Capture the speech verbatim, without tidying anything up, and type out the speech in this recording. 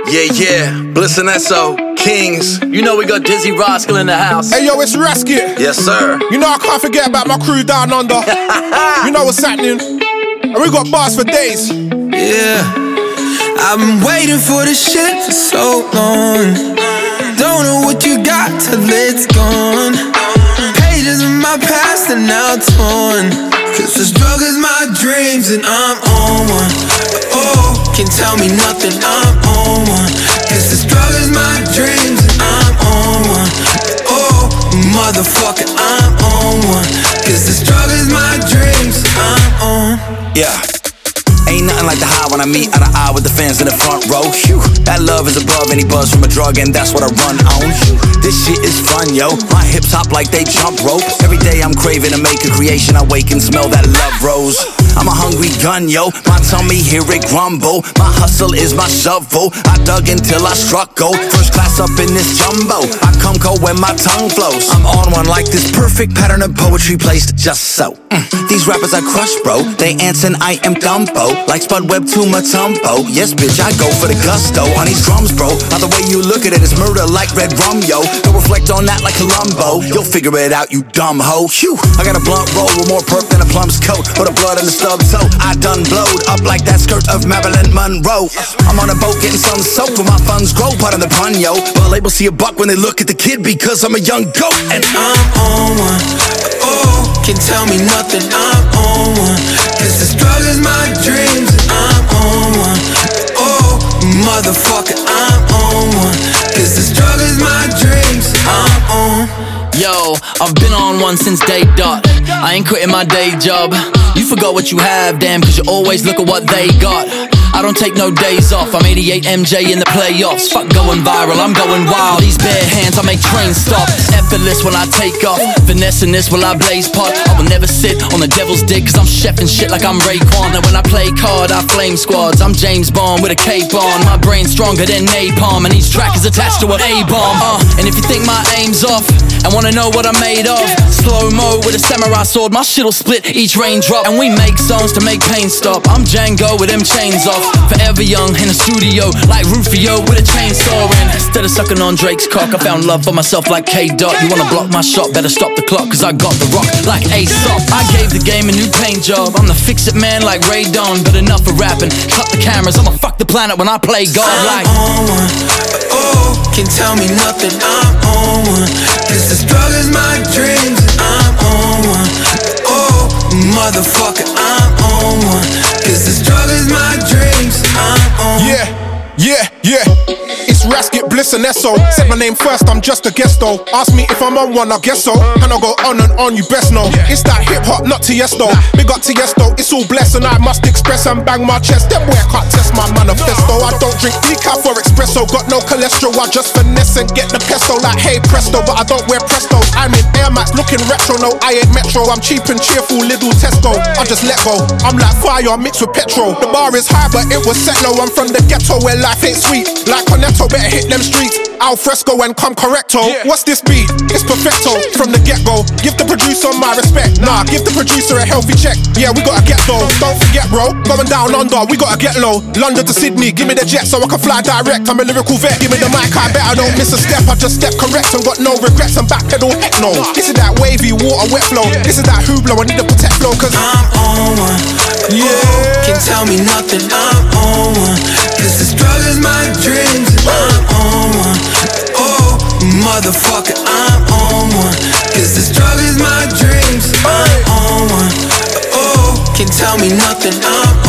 Yeah, yeah, Bliss and Esso, Kings. You know we got Dizzy Rascal in the house. Hey yo, it's Rasket. Yes, sir. You know I can't forget about my crew down under. You know what's happening. And we got bars for days. Yeah, I've been waiting for this shit for so long. Don't know what you got till it's gone. Pages of my past are now torn. Cause this drug is my dreams and I'm on one. Oh, can't tell me nothing, I'm on one. Cause this drug is my dreams and I'm on one. Oh, motherfucker, I'm on one. Cause this drug is my dreams, I'm on. Yeah. Ain't nothing like the high when I meet eye to eye with the fans in the front row. Phew, that love is above any buzz from a drug, and that's what I run on. This shit is fun, yo. My hips hop like they jump rope. Every day I'm craving to make a creation. I wake and smell that love rose. I'm a hungry gun, yo. My tummy hear it grumble. My hustle is my shovel. I dug until I struck gold. First class up in this jumbo. I come cold when my tongue flows. I'm on one like this perfect pattern of poetry placed just so. Mm. These rappers I crush, bro. They ants and I am Dumbo. Like Spud Webb to Matumbo. Yes, bitch, I go for the gusto on these drums, bro. Now the way you look at it is murder like Red Rum, yo. Don't reflect on that like Columbo. You'll figure it out, you dumb hoe. Phew, I got a blunt roll with more perk than a plum's coat. Or the blood in the stub toe. I done blowed up like that skirt of Marilyn Monroe. I'm on a boat getting sun soaked with my funds grow. Part of the pun, yo. But labels see a buck when they look at the kid because I'm a young goat. And I'm on one. Oh, can't tell me nothing, I'm on one. Cause this drug is my dreams and I'm on one. Oh, motherfucker, I'm on one. Cause this drug is my dreams, I'm on. Yo, I've been on one since day dot. I ain't quitting my day job. You forgot what you have, damn, cause you always look at what they got. I don't take no days off, I'm eighty-eight M J in the playoffs. Fuck going viral, I'm going wild. These bare hands, I make trains stop. Effortless when I take off, finessing this while I blaze pot. I will never sit on the devil's dick, cause I'm chefing shit like I'm Raekwon. And when I play card, I flame squads. I'm James Bond with a cape on. My brain's stronger than napalm, and each track is attached to an A-bomb. uh, And if you think my aim's off, and wanna know what I'm made of, slow-mo with a samurai sword, my shit'll split each raindrop. And we make songs to make pain stop. I'm Django with them chains off. Forever young in a studio, like Rufio with a chainsaw. And instead of sucking on Drake's cock, I found love for myself like K-Dot. You wanna block my shot, better stop the clock, cause I got the rock like Aesop. I gave the game a new paint job, I'm the fix-it man like Ray Don. But enough of rapping, cut the cameras, I'ma fuck the planet when I play God like I'm on one. Oh, can't tell me nothing, I'm on one. Cause this drug is my dreams and I'm on one. Oh, motherfucker, I'm on one. Cause this drug is my dreams, I'm on. Yeah, yeah, yeah. It's Rasket, Bliss and Esso. Said my name first, I'm just a guest though. Ask me if I'm on one, I guess so. And I'll go on and on, you best know. It's that hip hop, not Tiesto. Big up Tiesto, it's all blessed and I must express and bang my chest. Them boy can't test my manifesto. I don't drink decaf or espresso. Got no cholesterol, I just finesse and get the pesto like hey presto. But I don't wear prestos. I'm in Air Max looking retro. No, I ain't Metro. I'm cheap and cheerful, little Tesco. I just let go. I'm like fire mixed with petrol. The bar is high, but it was set low. I'm from the ghetto where life ain't sweet. Like Cornetto, better hit them streets. Al fresco and come correcto. Yeah. What's this beat? It's perfecto from the get-go. Give the producer my respect. Nah, give the producer a healthy check. Yeah, we gotta get though. Don't forget, bro. Going down under, we gotta get low. London to Sydney, give me the jet so I can fly direct. I'm a lyrical vet. Give me the mic, I bet I don't miss a step. I just step correct and got no regrets. And backpedal, heck no. This is that wavy water wet flow. This is that Hublot, I need to protect flow. Cause I'm on one. Yeah, oh, can't tell me nothing, I'm on one. Cause this drug is my dreams and I'm on one. Oh, motherfucker, I'm on one. Cause this drug is my dreams, I'm on one. Oh, can't tell me nothing, I'm